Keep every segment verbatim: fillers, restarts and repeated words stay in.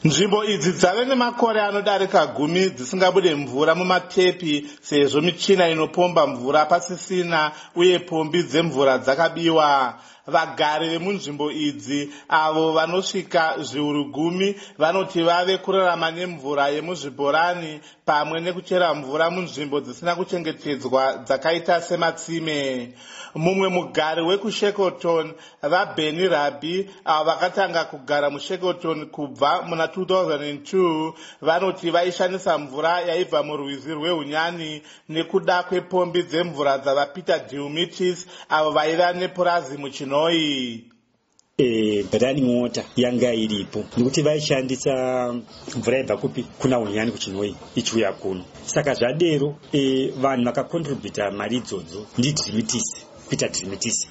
Nzvimbo idzi dzave nemakore anodarika gumi dzisingabude mvura mumatepi sezvo michina inopomba mvura pasisina uye pombi dzemvura dzakabiwa. Vagari vemunzvimbo idzi avo vanosvika zviuru gumi vanoti vave kurarama nemvura yemuzvibhorani pamwe nekuchera mvura munzvimbo dzisina kuchengetedzwa dzakaita sematsime. Mumwe mugari wekuShackleton, vaBenny Rabbi, avo vakatanga kugara muShackleton kubva muna two thousand two, vanoti vaishandisa mvura yaibva murwizi rwehunyani nekuda kwepombi dzemvura dzavaPeter Diumitis avo vaiva nepurazi muChinoi. E, running water yanga iripo nekuti vaishandisa mvura yaibva kupi kuna hunyani kuChinoi ichiuya kuno. Saka zvadero e, vanhu vakakontributa mari idzodzo ndiDiumitis, Peter Diumitis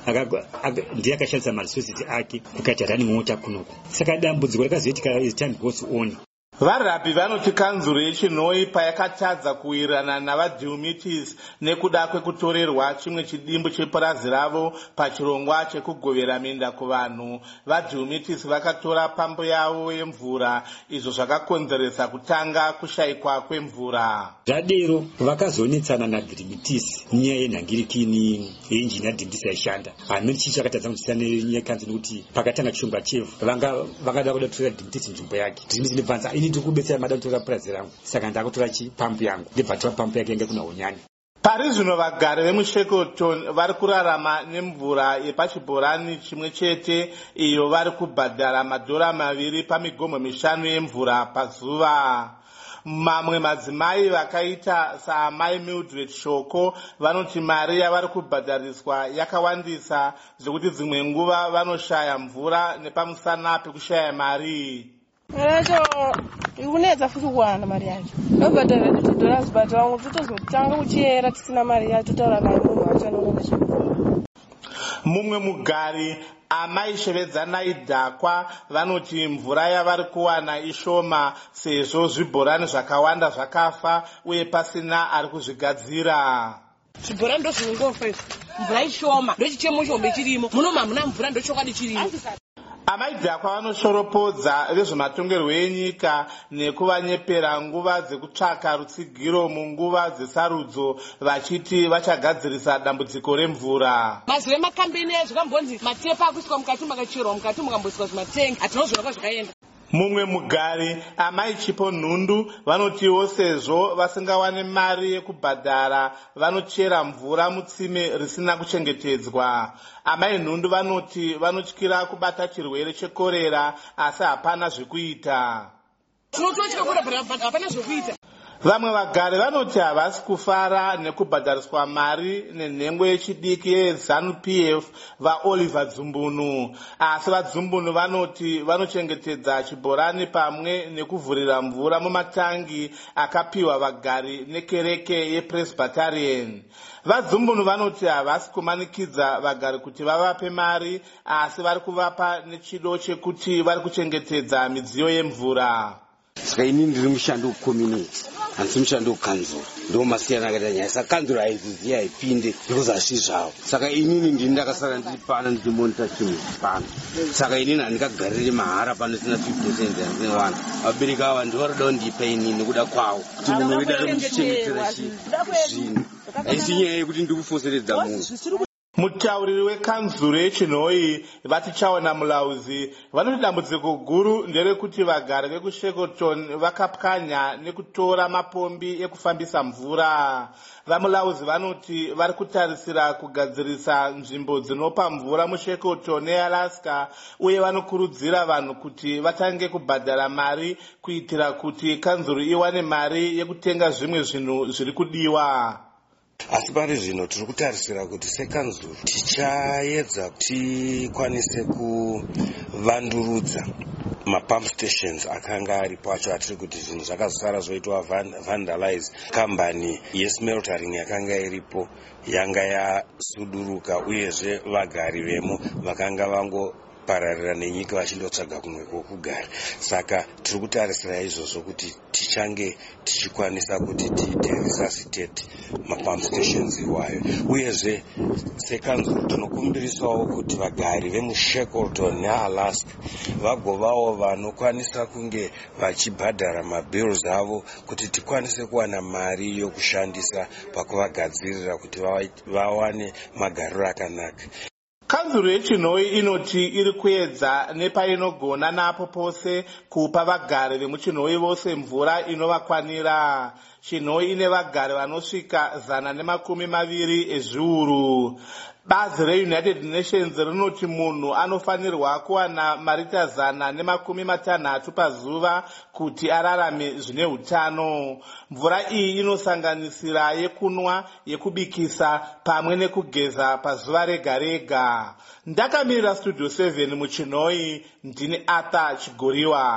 ndiye akashandisa maresources ake kukaita running water kunoko. Saka dambudziko rakazoitika as time goes on. VaRabbi vanoti kanzuro yeChinoi payakatadza kuwirirana navaDiumitis nekuda kwekutorerwa chimwe chidimbu chepurazi ravo pachirongwa chekugovera minda kuvanhu, vaDiumitis vakatora pambo yavo yemvura, izvo zvakakonzeresa kutanga kushayikwa kwemvura. Zvadero vakazonetsana naDiumitis nyaya yenhangirikini yenjini yaDiumitis yaishanda. Hamene chii chakatadza kutisana nenyaya kanzi nekuti pakatanga chirongwa chefu vanga vakada kuda kutora Diumitis nzvimbo yake. Diumitis ndibvanza ini ndikubetsera mada kutora purazi rangu, saka ndakutora chipampu yangu ndibvatora pampu yake yanga kuna hunyani. Pari zvino vagari vemuShackleton vari kurarama nemvura yepachibhorani chimwe chete iyo vari kubhadhara madhora maviri pamigomo mishanu yemvura pazuva. Mamwe madzimai vakaita saamai Mildred Shoko vanoti mari yavari kubhadhariswa yakawandisa zvekuti dzimwe nguva vanoshaya mvura nepamusana pekushaya mari. Racho ikunedza futi kuwana mari yacho. Nobhadhara kuti dollars but vamwe tutozotanga kuchera tisina mari yacho taura naye munhu achanongona chikuru. Mumwe mugari amai Shevedzana Idhakwa vanoti mvura yavari kuwana ishoma sezvo zvibhorani zvakawanda zvakafa uye pasina ari kuzvigadzira. Zvibhorani ndo zvinongofa izvo. Mvura ishoma ndochichemo chombe chirimo. Muno mamuna mvura ndochokwadi chirimo. Amai Dhakwa vanoshoropodza vezvematongerwo enyika nekuvanyepera nguva dzekutsvaka rutsigiro munguva dzesarudzo vachiti vachagadzirisa dambudziko remvura. Mazuva emakambeni ezvikambonzi matepa akuiswa mukati makacherwa mukati mukamboiswa zvimatengi hatinozviona kwazvakaenda. Mumwe mugari amai Chipo Nhundu vanotiwo sezvo vasingawane mari yekubhadhara vanochera mvura mutsime risina kuchengetedzwa. Amai Nhundu vanoti vanotyira kubata chirwere chekorera asi hapana zvekuita. Tinotya korera hapana zvekuita. Vamwe vagari vanoti havasi kufara nekubhadhariswa mari nenhengo yechidiki yeZANU-P F vaOliver Dzumbunu, asi vaDzumbunu vanoti vanochengetedza chibhorani pamwe nekuvhurira mvura mumatangi akapiwa vagari nekereke yePresbyterian. VaDzumbunu vanoti havasi kumanikidza vagari kuti vavape mari asi vari kuvapa nechido chekuti vari kuchengetedza midziyo yemvura. Saka ini ndiri mushando wecommunity handisi mushando wekanzuro, ndo masiyana akaita nyaya. Saka kanzuro haiziziva haipinde because hazvi zvavo. Saka inini ndini ndakasara ndiri pana ndichimonita chinhu pano. Saka inini handikagariri mahara pano isina fifty percent yandinowana. Vabereki ava ndivari kuda kundipa inini nekuda kwavo kuti munhu wedu ari kuchichengetera zvinhu. Haisi nyaya yekuti ndiri kufoseredza munhu. Mutauriri wekanzuro yeChinoi vatichaona Mulauzi vanoti dambudziko guru nderekuti vagari vekuShackleton vakapwanya nekutora mapombi ekufambisa mvura. VaMulauzi vanoti vari kutarisira kugadzirisa nzvimbo dzinopa mvura muShackleton neAlaska uye vanokurudzira vanhu kuti vatange kubhadhara mari kuitira kuti kanzuro iwane mari yekutenga zvimwe zvinhu zviri kudiwa. Asi pari zvino tiri kutarisira kuti sekanzuro tichaedza tikwanise kuvandurudza mapump stations akanga aripo acho atiri kuti zvinhu zvakazosara zvoitwa vandalize. Kambani yesmeltering yakanga iripo yanga yasuduruka uyezve vagari vemo vakanga vango vachipararira nenyika vachindotsvaga kumwe kwokugara. Saka tiri kutarisira izvozvo kuti tichange tichikwanisa kuti tiite resuscitate mapump stations iwayo. Uyezve sekanzuro tinokumbirisawo kuti vagari vemuShackleton neAlaska vagovawo vanokwanisa kunge vachibhadhara mabills avo kuti tikwanise kuwana mari yokushandisa pakuvagadzirira kuti vawane magariro akanaka. Kanzuro yeChinoi inoti iri kuedza nepainogona napo pose kupa vagari vemuChinoi vose mvura inovakwanira. Chinoi ine vagari vanosvika zana nemakumi maviri ezviuru. Bazi reUnited Nations rinoti munhu anofanirwa kuwana marita zana nemakumi matanhatu pazuva kuti ararame zvine hutano. Mvura iyi inosanganisira yekunwa, yekubikisa pamwe nekugeza pazuva rega rega. Ndakamirira Studio seven muChinoi, ndini Arthur Chigoriwa.